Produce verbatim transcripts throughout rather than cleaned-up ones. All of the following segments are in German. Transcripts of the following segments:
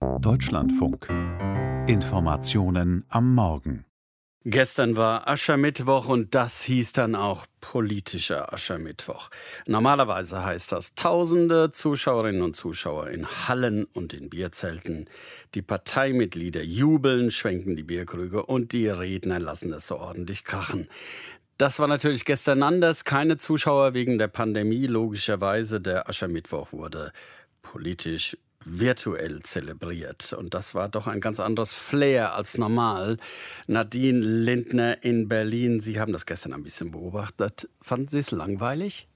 Deutschlandfunk. Informationen am Morgen. Gestern war Aschermittwoch und das hieß dann auch politischer Aschermittwoch. Normalerweise heißt das tausende Zuschauerinnen und Zuschauer in Hallen und in Bierzelten. Die Parteimitglieder jubeln, schwenken die Bierkrüge und die Redner lassen es so ordentlich krachen. Das war natürlich gestern anders. Keine Zuschauer wegen der Pandemie. Logischerweise, der Aschermittwoch wurde politisch virtuell zelebriert. Und das war doch ein ganz anderes Flair als normal. Nadine Lindner in Berlin, Sie haben das gestern ein bisschen beobachtet. Fanden Sie es langweilig?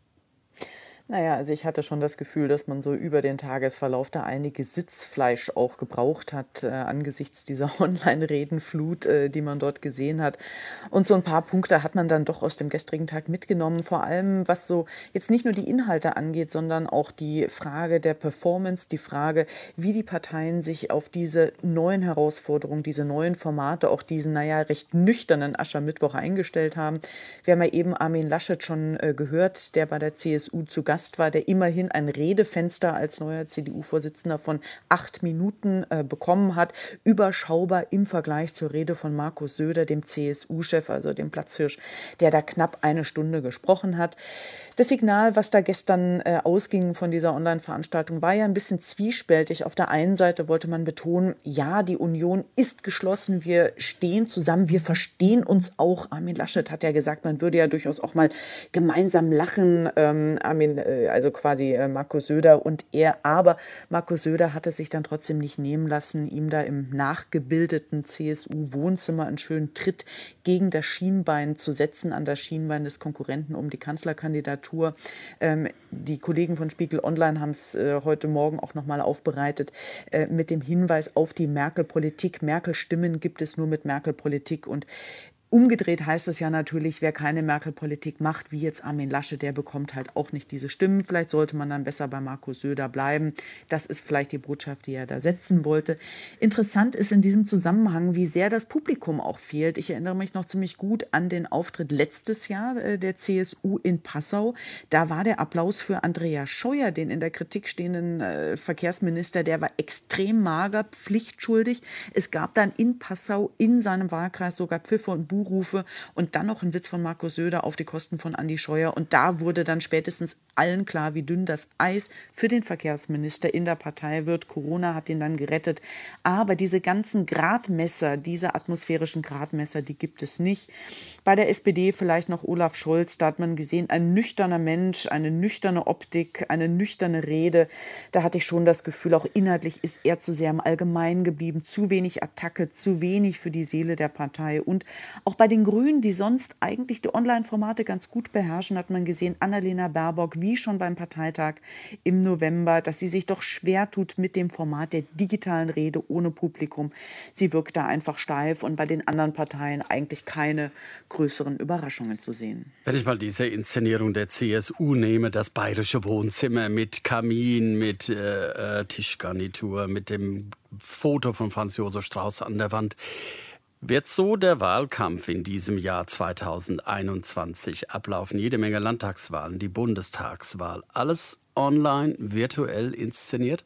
Naja, also ich hatte schon das Gefühl, dass man so über den Tagesverlauf da einige Sitzfleisch auch gebraucht hat, äh, angesichts dieser Online-Redenflut, äh, die man dort gesehen hat. Und so ein paar Punkte hat man dann doch aus dem gestrigen Tag mitgenommen, vor allem was so jetzt nicht nur die Inhalte angeht, sondern auch die Frage der Performance, die Frage, wie die Parteien sich auf diese neuen Herausforderungen, diese neuen Formate, auch diesen, naja, recht nüchternen Aschermittwoch eingestellt haben. Wir haben ja eben Armin Laschet schon äh, gehört, der bei der C S U zu Gast war, der immerhin ein Redefenster als neuer C D U-Vorsitzender von acht Minuten äh, bekommen hat. Überschaubar im Vergleich zur Rede von Markus Söder, dem C S U-Chef, also dem Platzhirsch, der da knapp eine Stunde gesprochen hat. Das Signal, was da gestern äh, ausging von dieser Online-Veranstaltung, war ja ein bisschen zwiespältig. Auf der einen Seite wollte man betonen, ja, die Union ist geschlossen, wir stehen zusammen, wir verstehen uns auch. Armin Laschet hat ja gesagt, man würde ja durchaus auch mal gemeinsam lachen. Ähm, Armin also quasi Markus Söder und er. Aber Markus Söder hatte sich dann trotzdem nicht nehmen lassen, ihm da im nachgebildeten C S U-Wohnzimmer einen schönen Tritt gegen das Schienbein zu setzen, an das Schienbein des Konkurrenten um die Kanzlerkandidatur. Ähm, die Kollegen von Spiegel Online haben es äh, heute Morgen auch nochmal aufbereitet äh, mit dem Hinweis auf die Merkel-Politik. Merkel-Stimmen gibt es nur mit Merkel-Politik und umgedreht heißt es ja natürlich, wer keine Merkel-Politik macht, wie jetzt Armin Laschet, der bekommt halt auch nicht diese Stimmen. Vielleicht sollte man dann besser bei Markus Söder bleiben. Das ist vielleicht die Botschaft, die er da setzen wollte. Interessant ist in diesem Zusammenhang, wie sehr das Publikum auch fehlt. Ich erinnere mich noch ziemlich gut an den Auftritt letztes Jahr äh, der C S U in Passau. Da war der Applaus für Andreas Scheuer, den in der Kritik stehenden äh, Verkehrsminister, der war extrem mager, pflichtschuldig. Es gab dann in Passau in seinem Wahlkreis sogar Pfiffe und Buh Rufe und dann noch ein Witz von Markus Söder auf die Kosten von Andi Scheuer. Und da wurde dann spätestens allen klar, wie dünn das Eis für den Verkehrsminister in der Partei wird. Corona hat ihn dann gerettet. Aber diese ganzen Gradmesser, diese atmosphärischen Gradmesser, die gibt es nicht. Bei der S P D vielleicht noch Olaf Scholz. Da hat man gesehen, ein nüchterner Mensch, eine nüchterne Optik, eine nüchterne Rede. Da hatte ich schon das Gefühl, auch inhaltlich ist er zu sehr im Allgemeinen geblieben. Zu wenig Attacke, zu wenig für die Seele der Partei. Und auch bei den Grünen, die sonst eigentlich die Online-Formate ganz gut beherrschen, hat man gesehen, Annalena Baerbock, wie schon beim Parteitag im November, dass sie sich doch schwer tut mit dem Format der digitalen Rede ohne Publikum. Sie wirkt da einfach steif und bei den anderen Parteien eigentlich keine größeren Überraschungen zu sehen. Wenn ich mal diese Inszenierung der C S U nehme, das bayerische Wohnzimmer mit Kamin, mit äh, Tischgarnitur, mit dem Foto von Franz Josef Strauß an der Wand, wird so der Wahlkampf in diesem Jahr zweitausendeinundzwanzig ablaufen? Jede Menge Landtagswahlen, die Bundestagswahl, alles online, virtuell inszeniert?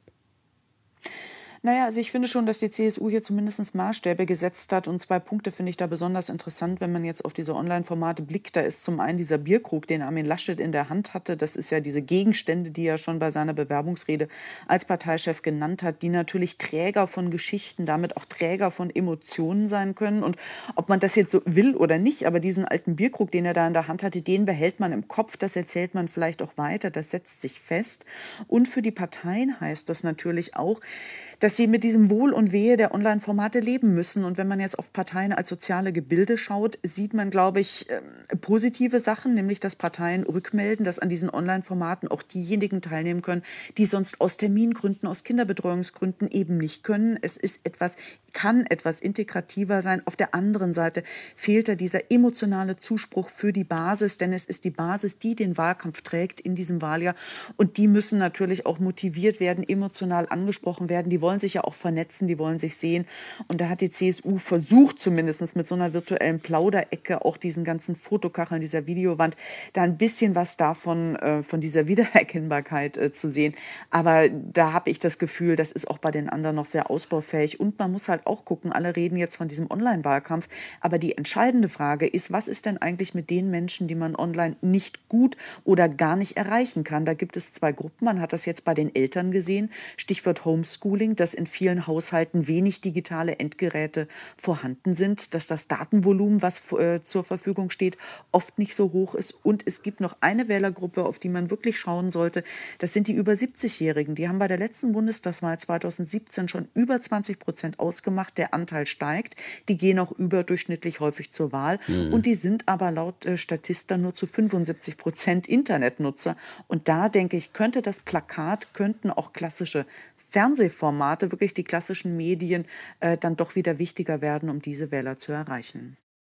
Naja, also ich finde schon, dass die C S U hier zumindest Maßstäbe gesetzt hat. Und zwei Punkte finde ich da besonders interessant, wenn man jetzt auf diese Online-Formate blickt. Da ist zum einen dieser Bierkrug, den Armin Laschet in der Hand hatte. Das ist ja diese Gegenstände, die er schon bei seiner Bewerbungsrede als Parteichef genannt hat, die natürlich Träger von Geschichten, damit auch Träger von Emotionen sein können. Und ob man das jetzt so will oder nicht, aber diesen alten Bierkrug, den er da in der Hand hatte, den behält man im Kopf. Das erzählt man vielleicht auch weiter. Das setzt sich fest. Und für die Parteien heißt das natürlich auch, dass sie mit diesem Wohl und Wehe der Online-Formate leben müssen. Und wenn man jetzt auf Parteien als soziale Gebilde schaut, sieht man, glaube ich, positive Sachen, nämlich dass Parteien rückmelden, dass an diesen Online-Formaten auch diejenigen teilnehmen können, die sonst aus Termingründen, aus Kinderbetreuungsgründen eben nicht können. Es ist etwas kann etwas integrativer sein. Auf der anderen Seite fehlt da dieser emotionale Zuspruch für die Basis, denn es ist die Basis, die den Wahlkampf trägt in diesem Wahljahr. Und die müssen natürlich auch motiviert werden, emotional angesprochen werden. Die wollen sich ja auch vernetzen, die wollen sich sehen. Und da hat die C S U versucht, zumindest mit so einer virtuellen Plauderecke, auch diesen ganzen Fotokacheln, dieser Videowand, da ein bisschen was davon, äh, von dieser Wiedererkennbarkeit äh, zu sehen. Aber da habe ich das Gefühl, das ist auch bei den anderen noch sehr ausbaufähig. Und man muss halt auch gucken, alle reden jetzt von diesem Online-Wahlkampf, aber die entscheidende Frage ist, was ist denn eigentlich mit den Menschen, die man online nicht gut oder gar nicht erreichen kann? Da gibt es zwei Gruppen, man hat das jetzt bei den Eltern gesehen, Stichwort Homeschooling, dass in vielen Haushalten wenig digitale Endgeräte vorhanden sind, dass das Datenvolumen, was äh, zur Verfügung steht, oft nicht so hoch ist. Und es gibt noch eine Wählergruppe, auf die man wirklich schauen sollte, das sind die über siebzig-Jährigen. Die haben bei der letzten Bundestagswahl zweitausendsiebzehn schon über zwanzig Prozent ausgemacht. Der Anteil steigt. Die gehen auch überdurchschnittlich häufig zur Wahl. Mhm. Und die sind aber laut äh, Statista nur zu fünfundsiebzig Prozent Internetnutzer. Und da denke ich, könnte das Plakat, könnten auch klassische Fernsehformate, wirklich die klassischen Medien, äh, dann doch wieder wichtiger werden, um diese Wähler zu erreichen.